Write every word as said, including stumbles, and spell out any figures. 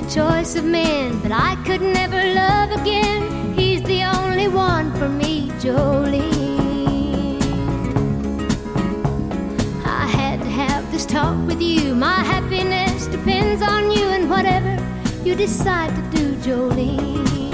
choice of men, but I could never love again. He's the only one for me, Jolene. I had to have this talk with you. My happiness depends on you, and whatever you decide to do, Jolene.